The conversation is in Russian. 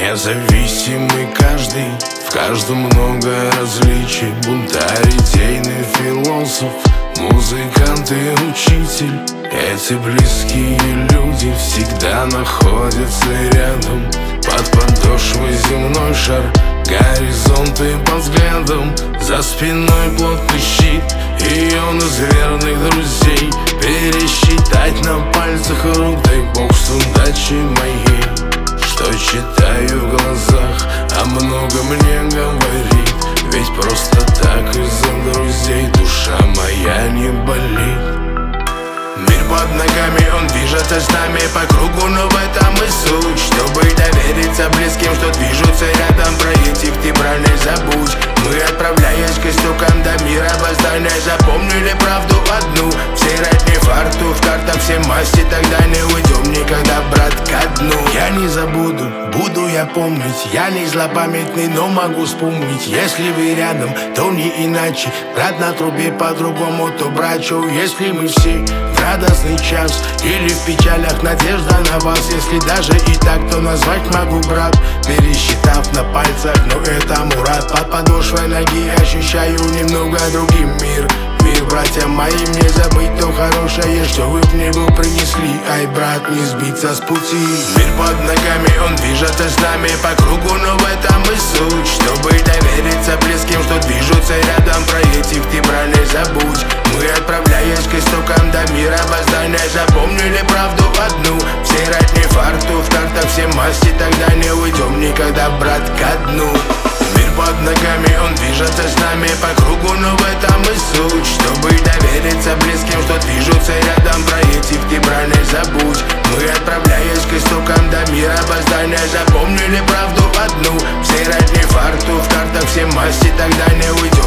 Независимый каждый, в каждом много различий. Бунтарь, идейный философ, музыкант и учитель. Эти близкие люди всегда находятся рядом. Под подошвой земной шар, горизонты под взглядом. За спиной плотный щит, и он из верных друзей. Пересчитать на пальцах рук, дай бог с удачей моей. Что читаю в глазах, а много мне говорит. Ведь просто так из-за друзей душа моя не болит. Мир под ногами, он движется с нами по кругу, но в этом и суть. Чтобы довериться близким, что движутся рядом, про этих ты правильно забудь. Мы, отправляясь к истокам до мира воздания, запомнили правду одну: все родни фарту, в картах все масти, тогда не уйдем никогда, брат, ко дну. Я не забуду, буду я помнить. Я не злопамятный, но могу вспомнить. Если вы рядом, то не иначе. Брат на трубе по-другому, то брачу. Если мы все в радостный час или в печалях, надежда на вас. Если даже и так, то назвать могу, брат, пересчитав на пальцах, но это Мурат. Под подошвой ноги ощущаю немного другим мир. Мир, братья мои, не забыть то хорошее, что вы в него принесли. Ай, брат, не сбиться с пути. Мир под ногами, он движется с нами по кругу, но в этом и суть. Чтобы довериться близким, что движутся рядом, про этих ты правильно забудь. Мы, отправляясь к истокам до мира воздания, запомнили правду одну: все родни фарту, в картах все масти, тогда не уйдем никогда, брат, ко дну. Мир под ногами, он движется с нами по кругу, но в этом и суть. Чтобы довериться близким, что движутся рядом, про этих ты правильно забудь. Мы, отправляясь к истокам до мира воздания, запомнили правду одну: все родни фарту, в картах все масти, тогда не уйдем